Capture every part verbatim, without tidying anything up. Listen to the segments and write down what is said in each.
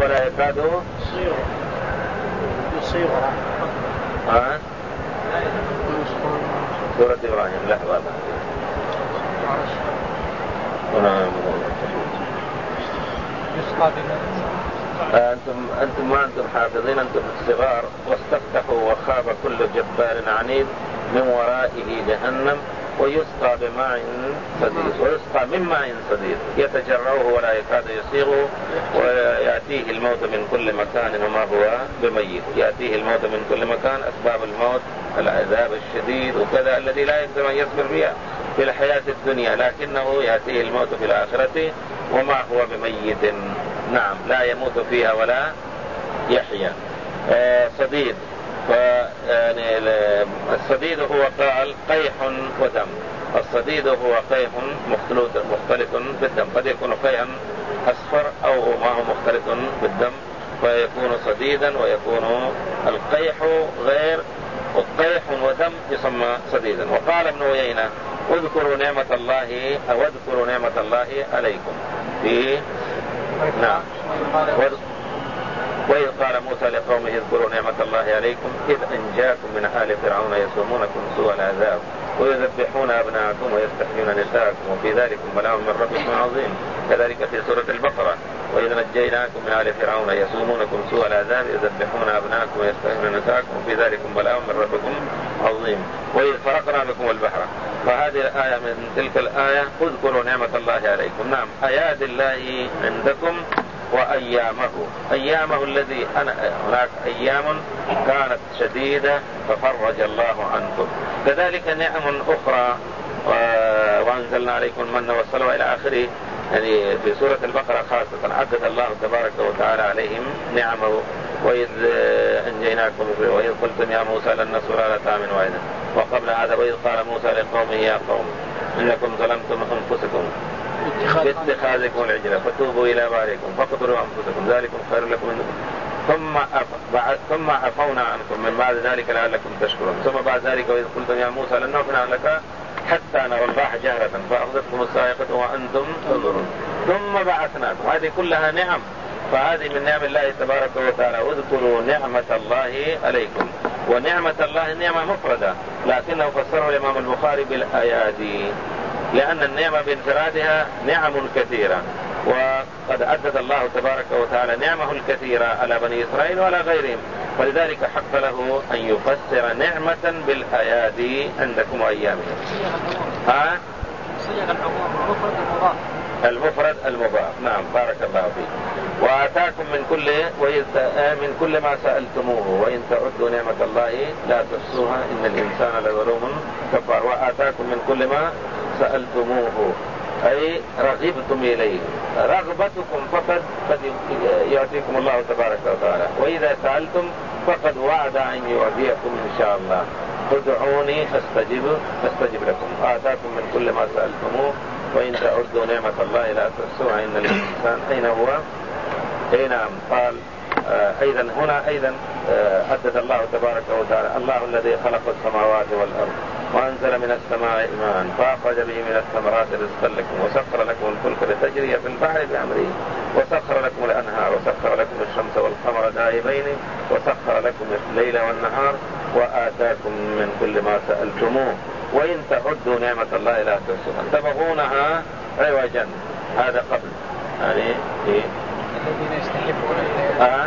ولا يكاد يصير يصير ها سورة إبراهيم لحظة أنتم أنتم ما أنتم حافظين، أنتم الصغار. واستفتحوا وخاب كل جبار عنيد من ورائه جهنم ويسقى بماء صديد ويسقى من ماء صديد يتجرعه ولا يكاد يسيغه ويأتيه الموت من كل مكان وما هو بميت. يأتيه الموت من كل مكان، أسباب الموت العذاب الشديد وكذا الذي لا يقدر أن يصبر بها في الحياة الدنيا، لكنه يأتيه الموت في الآخرة وما هو بميت. نعم، لا يموت فيها ولا يحيا. آه صديد، يعني الصديد هو قال قيح ودم. الصديد هو قيح مختلط مختلط بالدم، قد يكون قيحا أصفر أو ما هو مختلط بالدم فيكون صديدا، ويكون القيح غير قيح ودم يسمى صديدا. وقال ابن عيينة اذكروا نعمة الله أو اذكروا نعمة الله عليكم في نعم. وإذ قال موسى لقومه اذكروا نعمة الله عليكم إذ أنجاكم من آل فرعون يسومونكم سوء العذاب ويذبحون أبناءكم ويستحيون نساءكم وفي ذلكم بلاء من ربكم عظيم. كذلك في سورة البقرة وإذ نجيناكم من آل فرعون يسومونكم سوء العذاب يذبحون أبناءكم ويستحيون نساءكم وفي ذلكم بلاء من ربكم عظيم. وإذ فرقنا بكم البحر. فهذه الآية من تلك الآية اذكروا نعمة الله عليكم. نعم، آيات الله عندكم وأيامه. أيامه الذي أنا هناك أيام كانت شديدة ففرج الله عنكم. كذلك نعم أخرى وأنزلنا عليكم المن والسلوى إلى آخره. يعني في سورة البقرة خاصة عدد الله تبارك وتعالى عليهم نعمه. وإذ أنجيناكم وإذ قلتم يا موسى لن نصبر على طعام واحد. وقبل هذا وإذ قال موسى لقومه يا قوم إنكم ظلمتم أنفسكم باتخاذكم العجلة فتوبوا إلى بارئكم فاقتلوا أنفسكم ذلكم خير لكم منكم ثم ثم عفونا عنكم من بعد ذلك لعلكم تشكرون. ثم بعد ذلك وإذ قلتم يا موسى لن نؤمن لك حتى نرى الله جهرة فأخذتكم الصاعقة وأنتم تنظرون ثم بعثناكم. هذه كلها نعم. فهذه من نعم الله تبارك وتعالى. اذكروا نعمة الله عليكم. ونعمة الله نعمة مفردة، لكنه فسره الإمام البخاري بالأيادي، لأن النعمة بانفرادها نعم كثيرة، وقد عدد الله تبارك وتعالى نعمه الكثيرة على بني إسرائيل وعلى غيرهم، فلذلك حق له أن يفسر نعمة بالأيادي عندكم وأيامهم. ها؟ المفرد المضاف. نعم، بارك الله فيك. وآتاكم من كل وإذ من كل ما سألتموه وإن تعدوا نعمة الله لا تحصوها إن الإنسان لظلوم كفار. وآتاكم من كل ما سألتموه أي رغبتم إليه. رغبتكم فقد قد يعطيكم الله تبارك وتعالى، وإذا سألتم فقد وعد أن يعطيكم إن شاء الله. ادعوني أستجب أستجب لكم. آتاكم من كل ما سألتموه وإن تعدوا نعمة الله لا تحصوها إن الإنسان أين هو؟ أي نعم. قال آه أيضا هنا أيضا آه حدث الله تبارك وتعالى الله الذي خلق السماوات والأرض وأنزل من السماء ماء فأخرج به من الثمرات رزقا لكم وسخر لكم الفلك لتجري في البحر بأمره وسخر لكم الأنهار وسخر لكم الشمس والقمر دائبين وسخر لكم الليل والنهار وآتاكم من كل ما سألتموه وإن تعدوا نعمة الله لا تحصوها تبغونها عوجا. هذا قبل يعني إيه؟ الذين يستحبون آه؟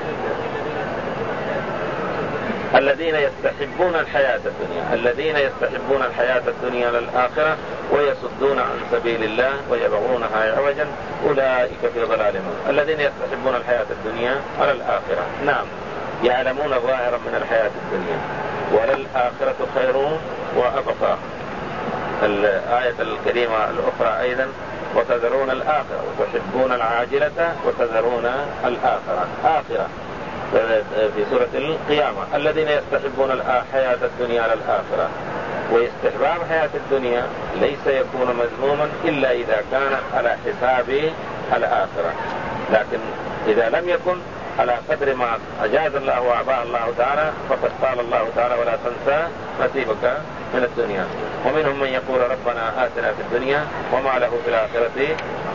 الذين يستحبون الحياة الدنيا الذين يستحبون الحياة الدنيا للآخرة ويصدون عن سبيل الله ويبغونها عوجا أولئك في ضلال مبين. الذين يستحبون الحياة الدنيا على الآخرة. نعم، يعلمون ظاهرا من الحياة الدنيا وللآخرة خير وأبقى. الآية الكريمة الأخرى أيضا وتذرون الآخرة وتحبون العاجلة وتذرون الآخرة آخرة في سورة القيامة. الذين يستحبون الحياة الدنيا على الآخرة. واستحباب حياة الدنيا ليس يكون مذموما إلا إذا كان على حساب الآخرة، لكن إذا لم يكن على قدر ما أجاز الله وأعطاه الله تعالى فقد قال الله تعالى ولا تنسى نصيبك من الدنيا. ومنهم من يقول ربنا آتنا في الدنيا وما له في الآخرة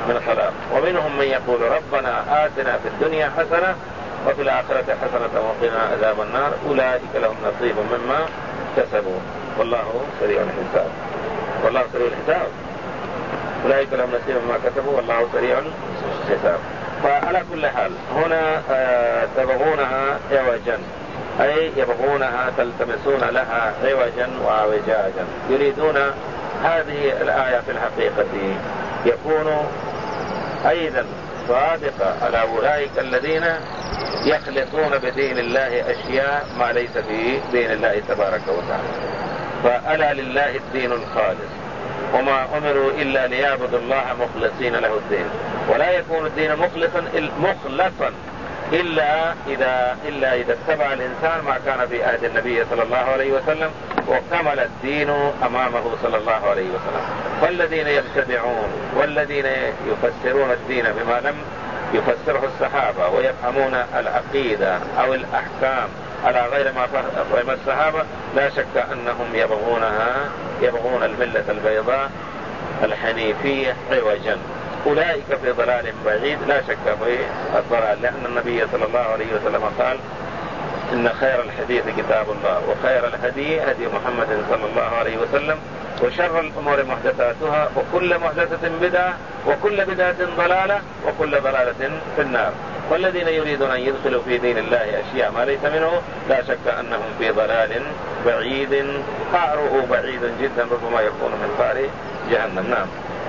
من خلاق. ومنهم من يقول ربنا آتنا في الدنيا حسنة وفي الآخرة حسنة وقنا عذاب النار أولئك لهم نصيب مما كسبوا والله سريع الحساب. والله سريع الحساب. أولئك لهم نصيب مما كسبوا والله سريع الحساب. فعلى كل حال هنا تبغونها عوجا، أي يبغونها تلتمسون لها عوجا وعوجاجا، يريدون هذه الآية في الحقيقة يكون أيضا صادقة على أولئك الذين يخلطون بدين الله أشياء ما ليس في دين الله تبارك وتعالى. فألا لله الدين الخالص وما أمروا إلا ليعبدوا الله مخلصين له الدين، ولا يكون الدين مخلصا مخلصا إلا إذا إلا إذا اتبع الإنسان ما كان في عهد النبي صلى الله عليه وسلم وكمل الدين أمامه صلى الله عليه وسلم. فالذين يبتدعون والذين يفسرون الدين بما لم يفسره الصحابة ويفهمون العقيدة أو الأحكام على غير ما فهم الصحابة لا شك أنهم يبغونها يبغون الملة البيضاء الحنيفية عوجا. أولئك في ضلال بعيد لا شك في الضلال، لأن النبي صلى الله عليه وسلم قال إن خير الحديث كتاب الله وخير الهدي هدي محمد صلى الله عليه وسلم وشر الأمور محدثاتها وكل محدثة بدعة وكل بدعة ضلالة وكل ضلالة في النار. والذين يريدون أن يدخلوا في دين الله أشياء ما ليس منه لا شك أنهم في ضلال بعيد قعره بعيد جدا ربما يكون من قعر جهنم. نعم.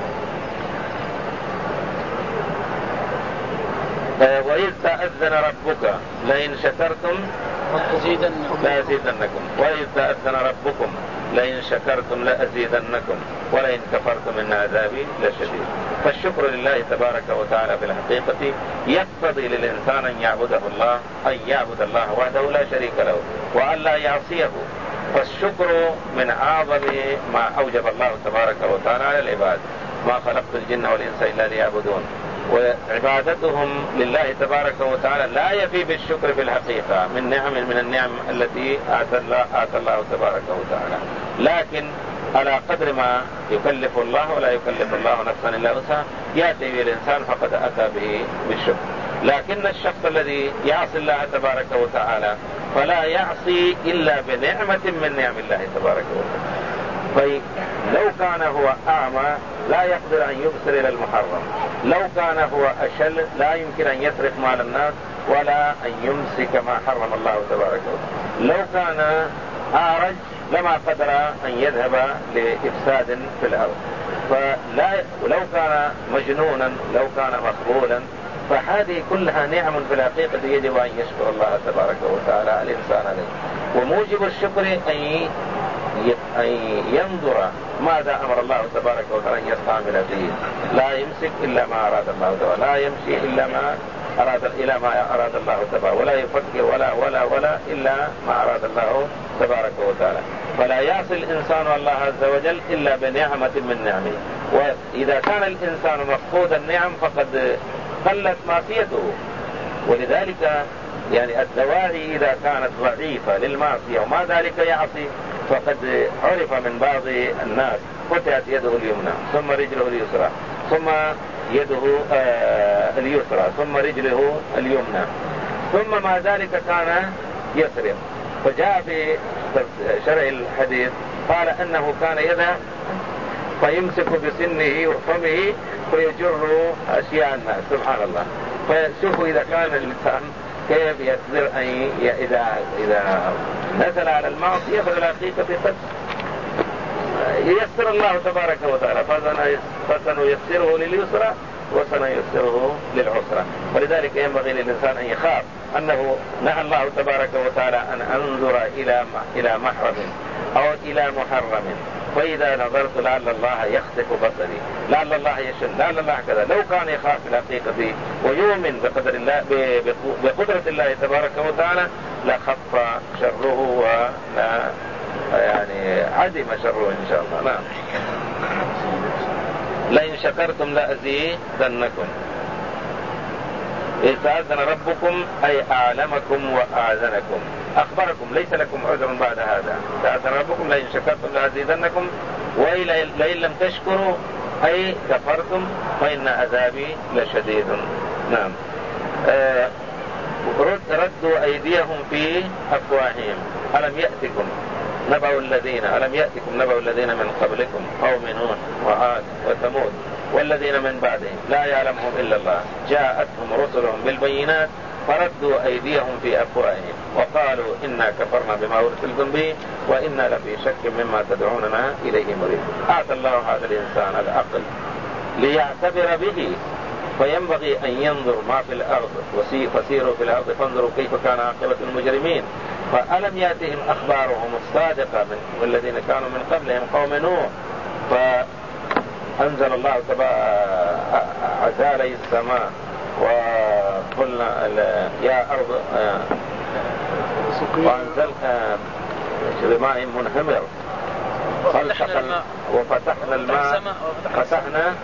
وإذ تأذن ربك لئن شكرتم لأزيدنكم وإذ تأذن ربكم لئن شكرتم لأزيدنكم ولئن كفرتم إن عذابي لشديد. فالشكر لله تبارك وتعالى في الحقيقة يقتضي للإنسان أن يعبده الله أن يعبد الله وحده لا شريك له وأن لا يعصيه. فالشكر من أعظم ما أوجب الله تبارك وتعالى على العباد. ما خلقت الجن والإنس إلا ليعبدون. وعبادتهم لله تبارك وتعالى لا يفي بالشكر في الحقيقة من نعم من النعم التي آتى الله, آتى الله تبارك وتعالى، لكن على قدر ما يكلف الله ولا يكلف الله نفسا إلا وسعها يأتي به الإنسان فقد أتى به بالشكر. لكن الشخص الذي يعصي الله تبارك وتعالى فلا يعصي إلا بنعمة من نعم الله تبارك وتعالى. فلو كان هو أعمى لا يقدر أن يبصر إلى المحرم، لو كان هو أشل لا يمكن أن يسرق مال الناس ولا أن يمسك ما حرم الله تبارك وتعالى، لو كان أعرج لما قدر أن يذهب لإفساد في الأرض، فلا ولو كان مجنونا لو كان مخبولا. فهذه كلها نعم في الحقيقة يجب أن يشكر الله تبارك وتعالى الإنسان عليه. وموجب الشكر أن أن ينظر ماذا أمر الله تبارك وتعالى أن يستعمل فيه، لا يمسك إلا ما أراد الله تعالى، لا يمشي إلا ما أراد إلى ما أراد الله تبارك، ولا يفكر ولا ولا ولا إلا ما أراد الله تبارك وتعالى. فلا يعصي الإنسان الله عز وجل إلا بنعمة من نعمه. وإذا كان الإنسان مفقود النعم فقد قلت معصيته. ولذلك يعني الدواعي إذا كانت ضعيفة للمعصية وما ذلك يعصي فقد عرف من بعض الناس قطعت يده اليمنى ثم رجله اليسرى ثم يده آه اليسرى ثم رجله اليمنى ثم ما ذلك كان يسرق. فجاء في شرع الحديث قال أنه كان يذهب فيمسك بسنه وفمه ويجر أشياء الناس. سبحان الله. فشوفوا إذا كان الإنسان كيف يقدر أن إذا إذا نزل على المعصية فالحقيقة قد ييسر الله تبارك وتعالى، فسنيسره لليسرى وسنيسره للعسرى. ولذلك ينبغي للإنسان أن يخاف أنه نهى الله تبارك وتعالى أن أنظر إلى إلى محرم أو إلى محرم، فإذا نظرت لعل الله يخسف بصري، لعل الله يشن، لعل الله كذا. لو كان يخاف الحقيقة ويؤمن بقدر الله بقدرة الله تبارك وتعالى لخف شره ولا يعني عدم شره إن شاء الله. نعم. لئن شكرتم لأزيدنكم. إذ تأذن ربكم أي أعلمكم وأعذنكم أخبركم ليس لكم عذر بعد هذا. تأذن ربكم لئن شكرتم لأزيدنكم وإن لم تشكروا أي كفرتم فإن عذابي لشديد. نعم. آه ردوا أيديهم في أفواههم ألم يأتكم نبأ الذين ألم يأتكم نبأ الذين من قبلكم قوم نوح وعاد وثمود والذين من بعدهم لا يعلمهم إلا الله جاءتهم رسلهم بالبينات فردوا أيديهم في أفواههم وقالوا إنا كفرنا بما أرسلتم به وإنا لفي شك مما تدعوننا إليه مريب. أعطى الله هذا الإنسان العقل ليعتبر به، فينبغي أن ينظر ما في الأرض فسيروا في الأرض فانظروا كيف كان عاقبة المجرمين. فألم يأتهم أخبارهم الصادقة من والذين كانوا من قبلهم قوم نوح فأنزل الله عزالي السماء وقلنا يا أرض وأنزل بماء منهمر وفتحنا الماء فتحنا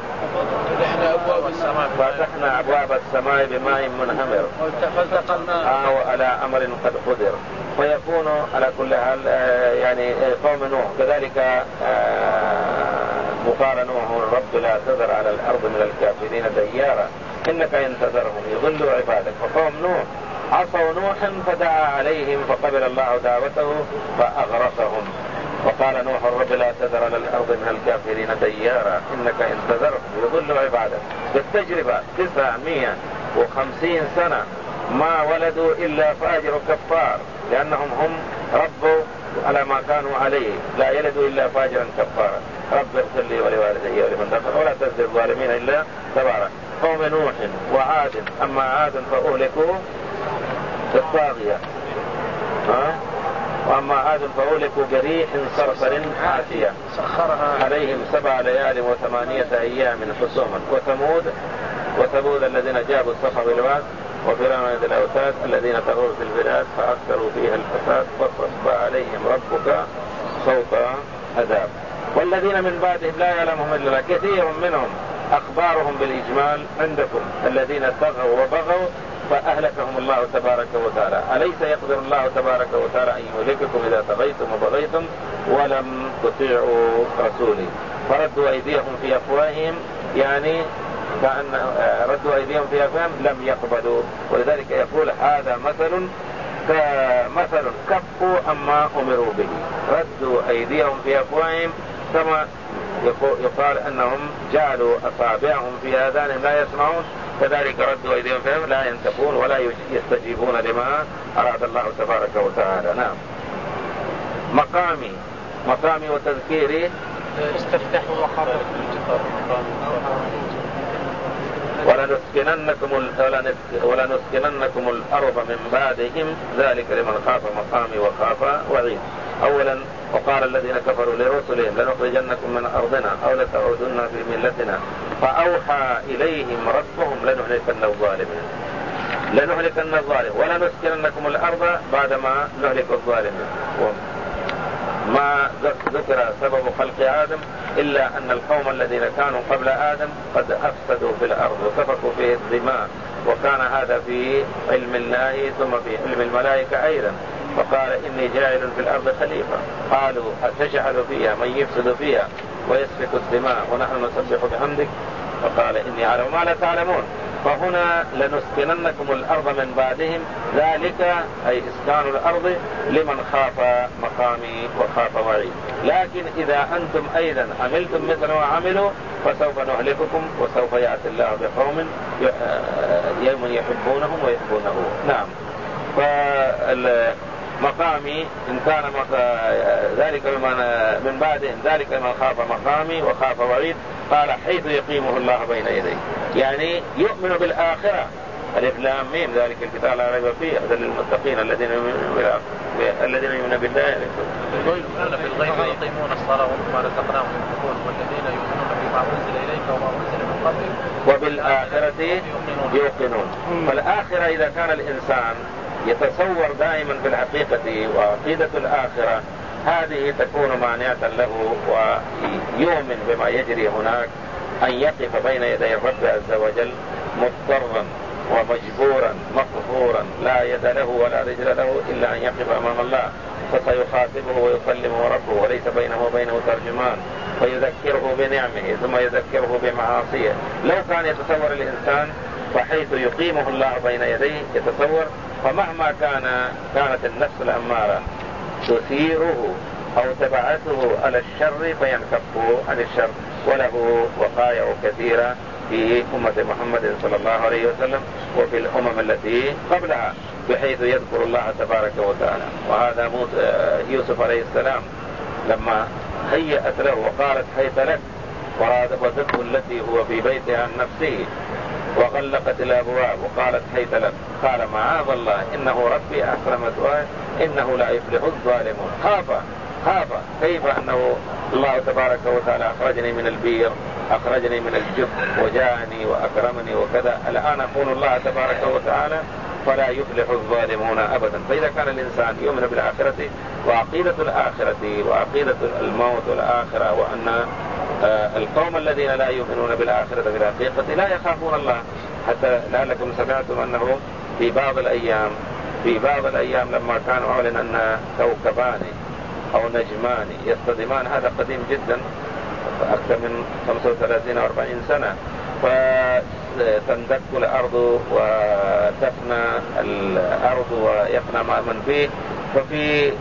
فتحنا أبواب السماء بماء منهمر آه على أمر قد قدر. فيكون على كل حال يعني قوم نوح كذلك وقال نوح رب لا تذر على الأرض من الكافرين ديارا إنك إن تذرهم يضلوا عبادك. فقوم نوح عصوا نوحا فدعا عليهم فقبل الله دعوته فأغرقهم. وقال نوح رب لا تذر على الأرض من الكافرين ديارا إنك إن تذرهم يضلوا عبادك. بالتجربة تسعمائة وخمسين سنة ما ولدوا إلا فاجر كفار لأنهم هم ربوا على ما كانوا عليه لا يلدوا إلا فاجرا كفارا. رب اغفر لي ولوالدي ولمن دخل ولا تزد الظالمين إلا تبارا. قوم نوح وعاد أما عاد فأهلكوا بالطاغية ها وأما عاد فأهلكوا بريح صرصر عاتية سخرها عليهم سبع ليال وثمانية أيام حسوما. وثمود وثمود الذين جابوا الصخر بالواد وفرعون ذي الأوتاد الذين طغوا في البلاد فأكثروا فيها الفساد فصب عليهم ربك صوت عذاب. والذين من بعدهم لا يعلمهم إلا الله كثير منهم أخبارهم بالإجمال عندكم الذين طغوا وبغوا فأهلكهم الله تبارك وتعالى. أليس يقدر الله تبارك وتعالى أن يهلككم إذا طغيتم وبغيتم ولم تطيعوا رسولي. فردوا أيديهم في أفواههم يعني كأن ردوا أيديهم في أفواههم لم يقبلوا. ولذلك يقول هذا مثل كمثل كفوا أما أمروا به. ردوا أيديهم في أفواههم كما يقال أنهم جعلوا أصابعهم في آذانهم لا يسمعون كذلك ردوا أيديهم فيهم لا ينتفون ولا يستجيبون لما أراد الله تبارك وتعالى. نعم. مقامي مقامي وتذكيري استفتحوا وخافوا ولنسكننكم ولنسكننكم الأرض من بعدهم ذلك لمن خاف مقامي وخاف وعيد. أولا وقال الذين كفروا لرسلهم لنخرجنكم من أرضنا أو لتعودن في ملتنا فأوحى إليهم ربهم لنهلكن الظالمين لنهلكن الظالمين ولنسكننكم الأرض بعدما نهلك الظالمين. ما ذكر سبب خلق آدم إلا أن القوم الذين كانوا قبل آدم قد أفسدوا في الأرض وسفكوا فيه الدماء وكان هذا في علم الله ثم في علم الملائكة أيضا. فقال إني جاعل في الأرض خليفة قالوا أتجعل فيها من يفسد فيها ويسفك الدماء ونحن نسبح بحمدك فقال إني أعلم ما لا تعلمون. فهنا لنسكننكم الأرض من بعدهم ذلك أي إسكان الأرض لمن خاف مقامي وخاف وعيد. لكن إذا أنتم أيضا عملتم مثل ما عملوا فسوف نهلككم وسوف يأتي الله بقوم يوم يحبونهم ويحبونه. نعم. فمقامي إن كان ذلك من بعدهم ذلك من خاف مقامي وخاف وعيد قال حيث يقيمه الله بين يديه يعني يؤمن بالآخرة. الف لام ميم ذلك الكتاب لا ريب فيه هدى للمتقين الذين يؤمنون الذين يؤمنون بالله في الغيب ويقيمون الصلاة ومما رزقناهم ينفقون والذين يؤمنون بما أنزل إليك وما أنزل من قبلك وبالآخرة يوقنون. فالآخرة إذا كان الإنسان يتصور دائما في الحقيقة وعقيدة الآخرة هذه تكون مانعة له ويؤمن بما يجري هناك أن يقف بين يدي الرب عز وجل مضطرا ومجبورا مقهورا لا يد له ولا رجل له إلا أن يقف أمام الله فسيخاطبه ويكلمه ربه وليس بينه وبينه ترجمان، ويذكره بنعمه ثم يذكره بمعاصيه. لو كان يتصور الإنسان بحيث يقيمه الله بين يديه يتصور، فمهما كان كانت النفس الأمارة تثيره أو تبعثه على الشر فينكف عن الشر، وله وقائع كثيرة في أمة محمد صلى الله عليه وسلم وفي الأمم التي قبلها بحيث يذكر الله تبارك وتعالى. وهذا يوسف عليه السلام لما هيأت له وقالت حيث لك وراودته التي هو في بيتها عن نفسه وغلقت الأبواب وقالت حيث لك، قال معاذ الله إنه ربي أحسن مثواي إنه لا يفلح الظالمون. خاف خاف كيف أنه الله تبارك وتعالى أخرجني من البير، أخرجني من الجب وجاءني وأكرمني وكذا، الآن أقول الله تبارك وتعالى فلا يفلح الظالمون أبدا. فإذا كان الإنسان يؤمن بالآخرة وعقيدة الآخرة وعقيدة الموت والآخرة، وأن القوم الذين لا يؤمنون بالآخرة بالحقيقة لا يخافون الله، حتى لعلكم سمعتم أنه في بعض الأيام في بعض الأيام لما كان أعلن أن كوكبان أو نجمان يصطدمان، هذا قديم جدا أكثر من خمسة وثلاثين أو أربعين سنة، فتندك الأرض وتفنى الأرض ويفنى ما من فيه. ففي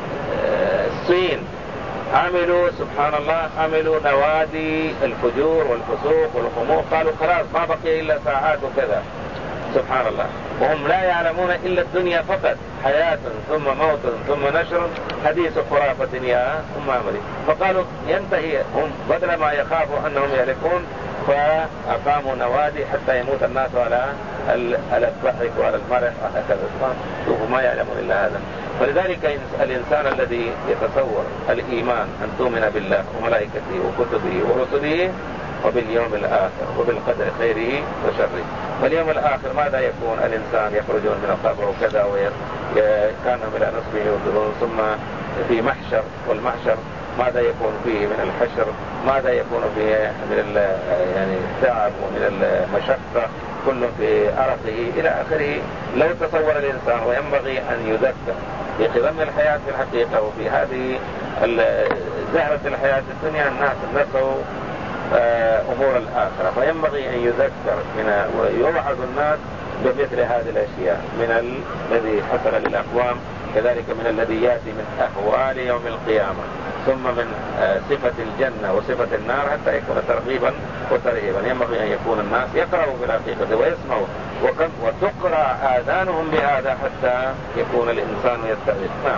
الصين عملوا سبحان الله عملوا نوادي الفجور والفسوق والخمور، قالوا خلاص ما بقي إلا ساعات وكذا سبحان الله، وهم لا يعلمون إلا الدنيا فقط، حياة ثم موت ثم نشر، حديث خرافة يا أم أمري. فقالوا ينتهي، هم بدل ما يخافوا أنهم يهلكون فأقاموا نوادي حتى يموت الناس على على الضحك وعلى المرح وهكذا. شوفوا ما يعلمون إلا هذا. فلذلك الإنسان الذي يتصور الإيمان أن تؤمن بالله وملائكته وكتبه ورسله وباليوم الآخر وبالقدر خيره وشره. فاليوم الآخر ماذا يكون؟ الإنسان يخرجون من القبر وكذا وكانوا إلى نصبه ينظرون، ثم في محشر، والمحشر ماذا يكون فيه من الحشر، ماذا يكون فيه من يعني التعب ومن المشقة، كل في عرقه إلى آخره. لو تصور الإنسان، وينبغي أن يذكر في خدمة الحياة في الحقيقة وفي هذه زهرة الحياة الدنيا الناس نسوا أمور الآخرة، فينبغي أن يذكر من ويوعظ الناس بمثل هذه الأشياء من الذي حصل للأقوام، كذلك من الذي يأتي من أهوال يوم القيامة، ثم من صفة الجنة وصفة النار، حتى يكون ترغيبا وترهيبا. ينبغي أن يكون الناس يقرأوا بالحقيقة ويسمعوا وتقرأ آذانهم بهذا حتى يكون الإنسان يستعد. نعم.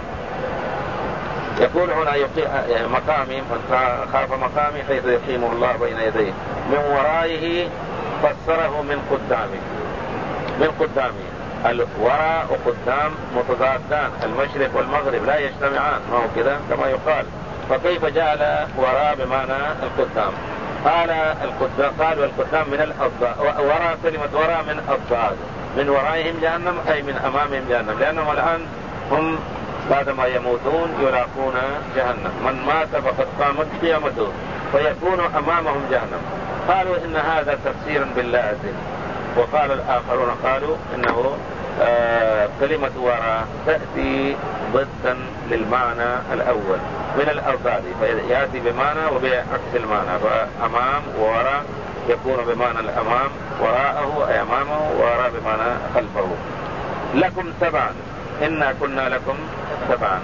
يقول هنا مقامي، من خاف مقامي حيث يقيمه الله بين يديه، من ورائه فسره من قدامه. من قدامه الوراء وقدام متضادان، المشرق والمغرب لا يجتمعان، ما هو كذا كما يقال. فكيف جعل وراء بمعنى القدام؟ قال القدام، قال والقدام من الأضداد، وراء كلمة وراء من أضداد، من ورائهم جهنم أي من أمامهم جهنم، لأنهم الآن هم بعدما يموتون يلاقون جهنم، من مات فقد قامت قيامته فيكون أمامهم جهنم. قالوا إن هذا تفسير باللازم، وقال الآخرون قالوا إنه آه كلمة وراء تأتي ضدا للمعنى الأول من الأضداد، فيأتي بمعنى وبعكس المعنى، فأمام ووراء يكون بمعنى الأمام، وراءه أي أمامه، وراء بمعنى خلفه. لكم تبعا إنا كنا لكم تبعا،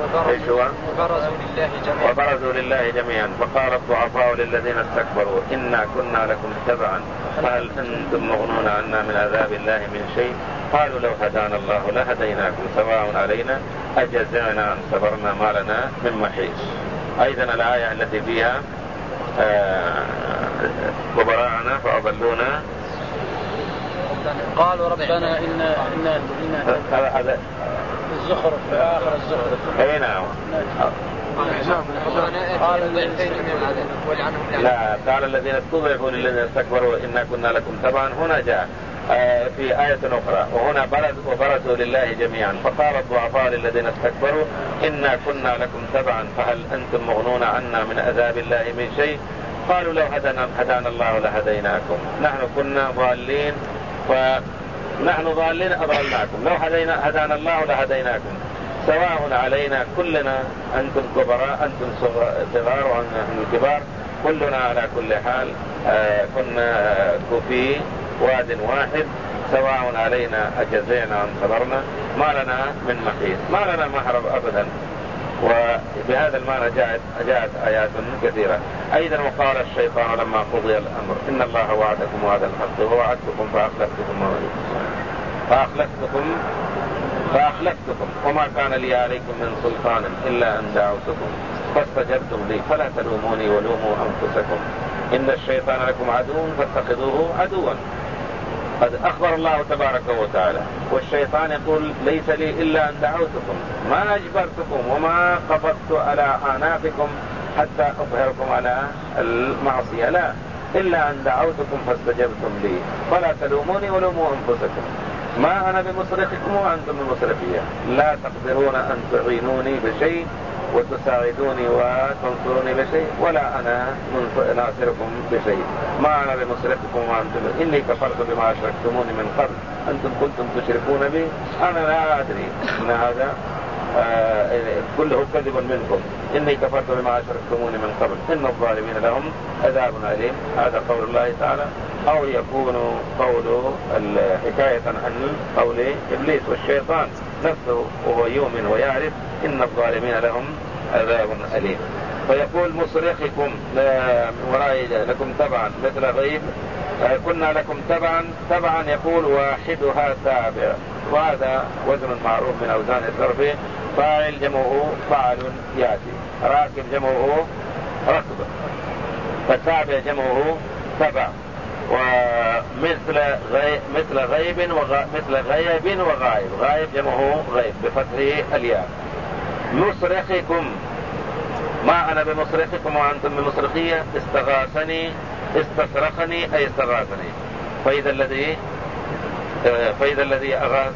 وبرزوا لله جميعا وبرزوا لله جميعا فقال الضعفاء للذين استكبروا إنا كنا لكم تبعا فهل أنتم مغنون عنا من عذاب الله من شيء، قالوا لو هدانا الله لهديناكم سواء علينا أجزعنا أن صبرنا ما لنا من محيص. أيضا الآية التي فيها وبراءنا فأضلونا قالوا ربنا إن إن هذا الزخرف في آخر الزخرف. أي نعم. لا قال الذين استضعفوا للذين استكبروا إنا كنا لكم تبعا، هنا جاء في آية أخرى وهنا برز وبرزوا لله جميعا فقال الضعفاء للذين استكبروا إنا كنا لكم تبعا فهل أنتم مغنون عنا من عذاب الله من شيء، قالوا لو هدانا هدانا الله لهديناكم، نحن كنا ضالين فنحن ضالين أضلناكم، لو هدينا هدانا الله لهديناكم. سواء علينا كلنا، أنتم كبراء أنتم صغار ونحن الكبار، كلنا على كل حال آه كنا في واد واحد، سواء علينا أجزينا أم صبرنا، ما لنا من محيص، ما لنا محرب أبدا. وبهذا المعنى جاءت, جاءت آيات كثيرة. أيضا وقال الشيطان لما قضي الأمر إن الله وعدكم وعد الحق ووعدتكم فأخلفتكم فأخلفتكم فأخلفتكم وما كان لي عليكم من سلطان إلا أن دعوتكم فاستجبتم لي فلا تلوموني ولوموا أنفسكم إن الشيطان لكم عدو فاتخذوه عدوا. قد أخبر الله تبارك وتعالى، والشيطان يقول ليس لي إلا أن دعوتكم، ما أجبرتكم وما قبضت على أعناقكم حتى أظهركم على المعصية، لا، إلا أن دعوتكم فاستجبتم لي فلا تلوموني ولوموا أنفسكم ما أنا بمصرخكم وأنتم بمصرخية، لا تقدرون أن تعينوني بشيء وتساعدوني وتنصروني بشيء ولا أنا ناصركم بشيء، ما أنا بمصرخكم وأنتم، إني كفرت بما أشركتموني من قبل أنتم كنتم تشركون بي أنا لا أدري إن هذا آه كله كذب منكم، إني كفرت بما أشركتموني من قبل إن الظالمين لهم عذاب أليم. هذا قول الله تعالى، أو يكون قول حكاية عن قول إبليس والشيطان نفسه وهو يؤمن ويعرف إن الظالمين لهم عذاب أليم. فيقول مصرخكم وراء لكم تبعا مثل غيب، كنا لكم تبعا، تبعا يقول واحدها تابع، وهذا وزن معروف من أوزان الصرف، فاعل جمعه فعل ياتي، راكب جمعه ركب، فتابع جمعه تبع. ومثل غيب مثل غيب وغ... مثل غيب وغائب، غائب جمعه غيب بفتح الياء. مصرخكم ما أنا بمصرخكم وأنتم بمصرخية، استغاثني استصرخني أي استغاثني، فإذا الذي فإذا الذي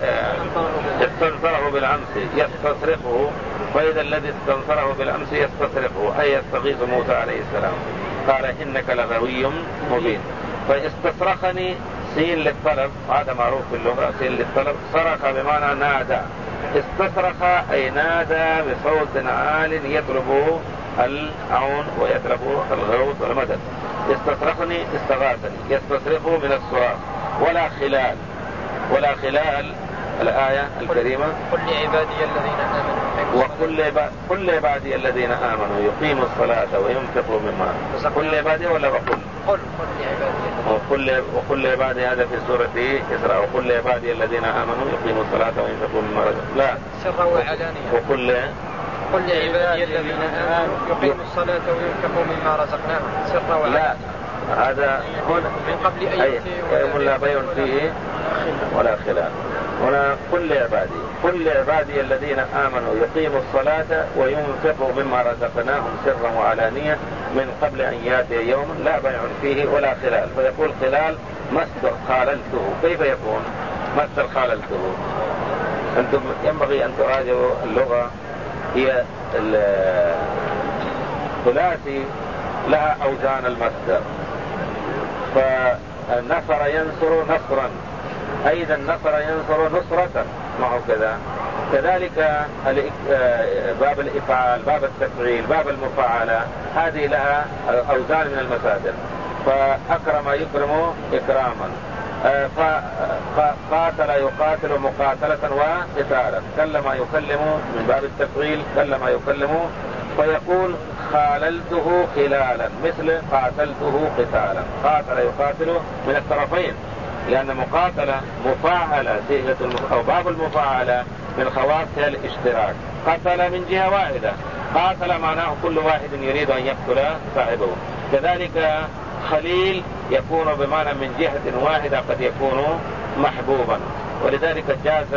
استنصره بالأمس يستصرخه، فإذا الذي استنصره بالأمس يستصرخه أي يستغيث موسى عليه السلام، قال إنك لغوي مبين. فاستصرخني سين للطلب، هذا معروف في اللغة، سين للطلب، صرخ بمعنى نادى، استصرخ أي نادى بصوت عال يطلب العون ويطلب الغوث والمدد. استصرخني استغاثني، يستصرخ من الصراخ. ولا خلال، ولا خلال الآية الكريمة قل لعبادي الذين آمنوا وكل كل عبادي الذين آمنوا يقيموا الصلاة وينفقوا مما كل عبادي ولا وقل قل قل لعبادي وكل وكل عبادي هذا في سورة إسراء، وكل عبادي الذين آمنوا يقيموا الصلاة وينفقوا مما رزقناهم، لا سرا وعلانية، وكل قل لعبادي الذين آمنوا يقيموا الصلاة وينفقوا مما رزقناهم سرا وعلانية. لا، هذا هنا من قبل أن يأتي لا بيع فيه ولا خلاف. هنا كل عبادي كل عبادي الذين آمنوا يقيموا الصلاة وينفقوا مما رزقناهم سرا وعلانية من قبل أن يأتي يوم لا بيع فيه ولا خلال. فيقول خلال مصدر خاللته، كيف يكون مصدر خاللته؟ أنتم ينبغي أن تراجعوا اللغة، هي الثلاثي لها أوزان المصدر، فالنصر ينصر نصرا، أيضا نصر ينصر نصرة، ما هو كذا. كذلك باب الإفعال، باب التفعيل، باب المفاعلة، هذه لها أوزان من المصادر. فأكرم يكرم إكراما، فقاتل يقاتل مقاتلة وقتالا، كلم يكلم من باب التفعيل، كلم يكلم. فيقول خاللته خلالا مثل قاتلته قتالا، قاتل يقاتل من الطرفين، لأن مقاتلة مفاعلة صيغة المف... أو باب المفاعلة من خواصها الاشتراك. قتل من جهة واحدة، قاتل معناه كل واحد يريد أن يقتل صاحبه. كذلك خليل يكون بمعنى من جهة واحدة، قد يكون محبوبا، ولذلك جاز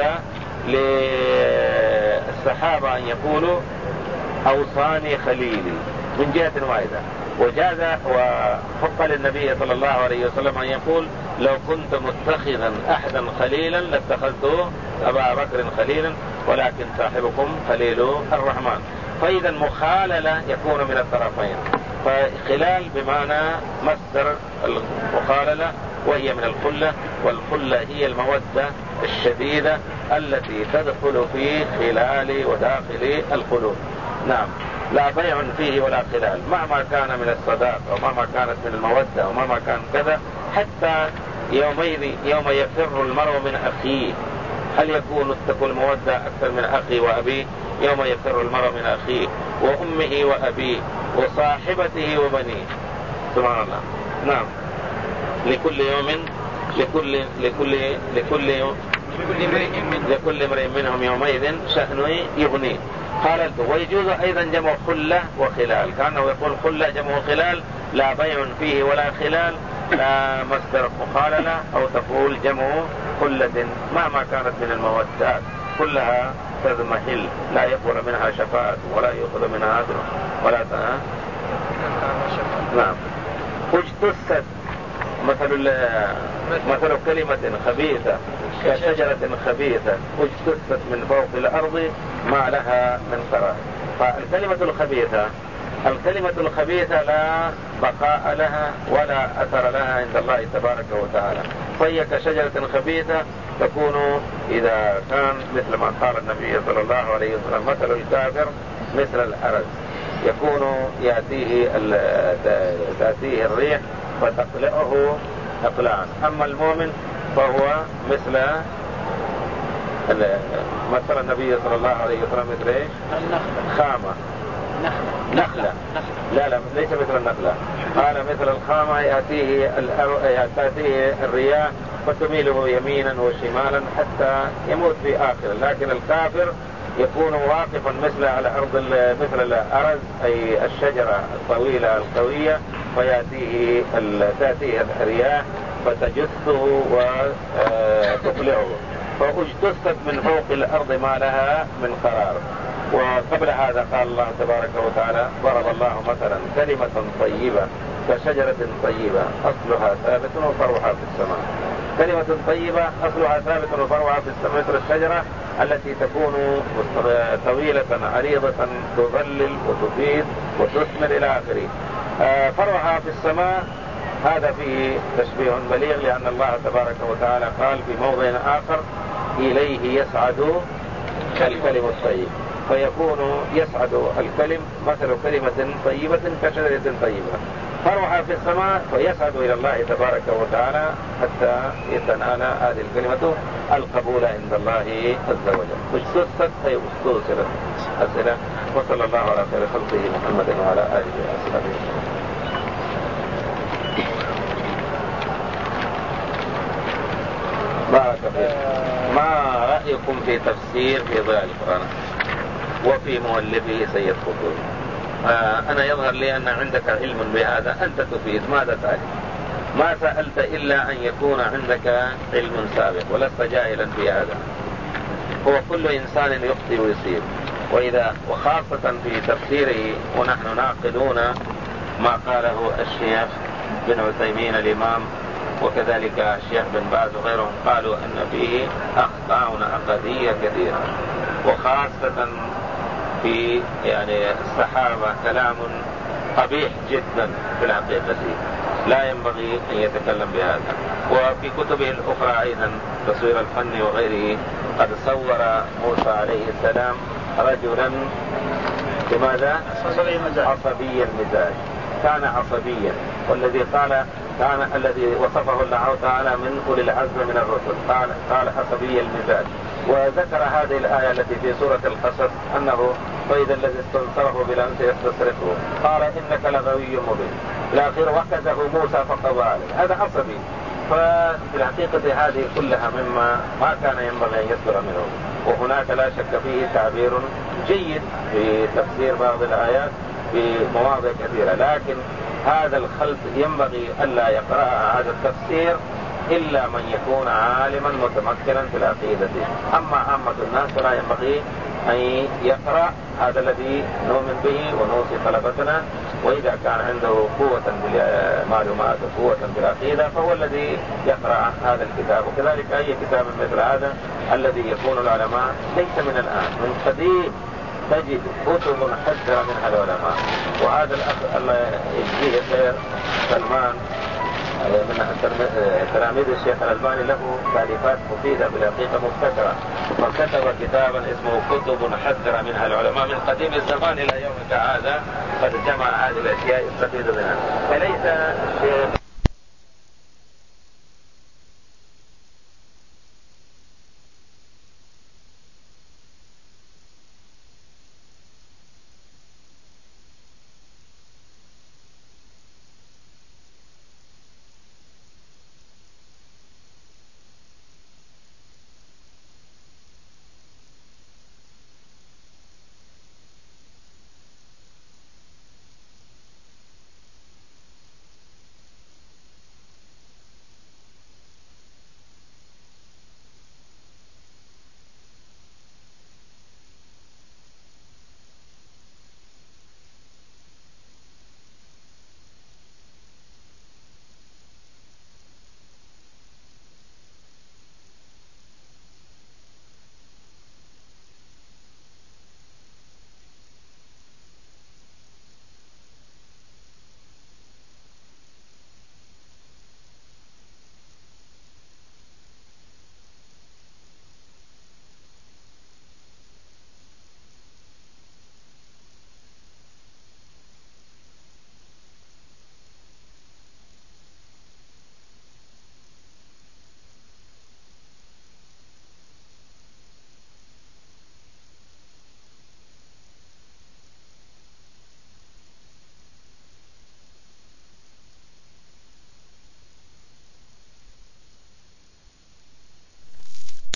للصحابة أن يقولوا أوصاني خليلي من جهة واحدة، وجاز وحق للنبي صلى الله عليه وسلم أن يقول لو كنت متخذا أحدا خليلا لاتخذت أبا بكر خليلا ولكن صاحبكم خليل الرحمن. فإذا مخاللة يكون من الطرفين، فخلال بمعنى مصدر المخاللة، وهي من الخلة، والخلة هي المودة الشديدة التي تدخل في خلال وداخل القلوب. نعم، لا بيع فيه ولا خلال، مهما كان من الصداق أو مهما كانت من المودة أو مهما كان كذا، حتى يومين يوم يفر المرء من أخيه. هل يكون تكون المودة أكثر من أخي وأبيه؟ يوم يفر المرء من أخيه وأمه وأبيه وصاحبته وبنيه. سبحان الله. نعم، لكل يوم لكل لكل لكل يوم لكل امرئ منهم يومئذ شأن يغنيه. قال ويجوز أيضا جمع خلة وخلال، كأنه يقول خلة جمع خلال، لا بيع فيه ولا خلال، لا مصدر مخاللة، أو تقول جمع خلة مهما كانت من المودات كلها تضمحل، لا يقبل منها شفاعة ولا يأخذ منها عدل ولا تها. نعم. اجتثت مثل مثل كلمة خبيثة كشجرة خبيثة اجتثت من فوق الأرض ما لها من قرار. فالكلمة الخبيثة الكلمة الخبيثة لا بقاء لها ولا أثر لها عند الله تبارك وتعالى، فهي كشجرة خبيثة تكون إذا كان مثل ما قال النبي صلى الله عليه وسلم مثل الكافر مثل الأرز، يكون يأتيه تأتيه الريح فتقلعه أقلاعا، أما المؤمن فهو مثل مثل النبي صلى الله عليه وسلم مثل ايش؟ خامة نخلة. لا لا ليس مثل النخلة، قال مثل الخامة يأتيه يأتيه الرياح فتميله يمينا وشمالا حتى يموت في آخر، لكن الكافر يكون واقفا مثل على أرض مثل الأرز أي الشجرة الطويلة القوية، فيأتيه تأتيه الرياح فتجثه وتقلعه. فاجتثت من فوق الأرض ما لها من قرار. وقبل هذا قال الله تبارك وتعالى ضرب الله مثلا كلمة طيبة كشجرة طيبة أصلها ثابت وفرعها في السماء. كلمة طيبة أصلها ثابت وفرعها في السماء، مثل الشجرة التي تكون طويلة عريضة تظلل وتفيد وتثمر إلى آخره. فرعها في السماء هذا فيه تشبيه بليغ، لأن الله تبارك وتعالى قال في موضع آخر إليه يسعد الكلم الطيب، فيكون يسعد الكلم مثل كلمة طيبة كشجرة طيبة، فرعها في السماء فيسعد إلى الله تبارك وتعالى حتى يتنال هذه الكلمة القبول عند الله عز وجل. اجتثت أي استوصلت. أسئلة. وصلى الله على خير خلقه محمد وعلى آله وصحبه. بارك فيك. ما رأيكم في تفسير في ضياء القرآن وفي مؤلفه سيد قطب؟ آه أنا يظهر لي أن عندك علم بهذا، أنت تفيد. ماذا تعرف؟ ما سألت إلا أن يكون عندك علم سابق ولست جاهلا بهذا. هو كل إنسان يخطئ ويصيب، وإذا وخاصة في تفسيره ونحن ناقلون ما قاله الشيخ بن عثيمين الإمام وكذلك الشيخ بن باز وغيرهم، قالوا أن فيه أخطاء عقدية كثيرة، وخاصة في يعني الصحابة كلام قبيح جدا في الحقيقة، لا ينبغي أن يتكلم بهذا. وفي كتبه الأخرى أيضا تصوير الفن وغيره قد صور موسى عليه السلام رجلا لماذا؟ عصبي المزاج، كان عصبيا، والذي قال كان الذي وصفه الله تعالى من أولي العزم من الرسل قال قال عصبي المزاج. وذكر هذه الآية التي في سورة القصص أنه فإذا الذي استنصره بالأمس يستصرخه قال إنك لغوي مبين الآخر وكزه موسى فقضى عليه. هذا عصبي. ففي الحقيقة هذه كلها مما ما كان ينبغي أن يصدر منه، وهناك لا شك فيه تعبير جيد في تفسير بعض الآيات في مواضع كثيرة، لكن هذا الخلط ينبغي ألا يقرأ هذا التفسير إلا من يكون عالما متمكنا في العقيدة. أما عامة الناس فلا ينبغي أن يقرأ هذا الذي نؤمن به ونوصي طلبتنا، وإذا كان عنده قوة بالمعلومات وقوة بالعقيدة فهو الذي يقرأ هذا الكتاب. وكذلك أي كتاب مثل هذا الذي يكون العلماء ليس من الآن، من قديم تجد كتب حذر منها العلماء. وهذا الأخ الله يجزيه خير سلمان من تلاميذ الشيخ الألباني له تأليفات مفيدة بالحقيقة مختصرة، وكتب كتابا اسمه كتب حذر منها العلماء من قديم الزمان إلى يومك هذا، قد جمع هذه الأشياء يستفيد منها. فليس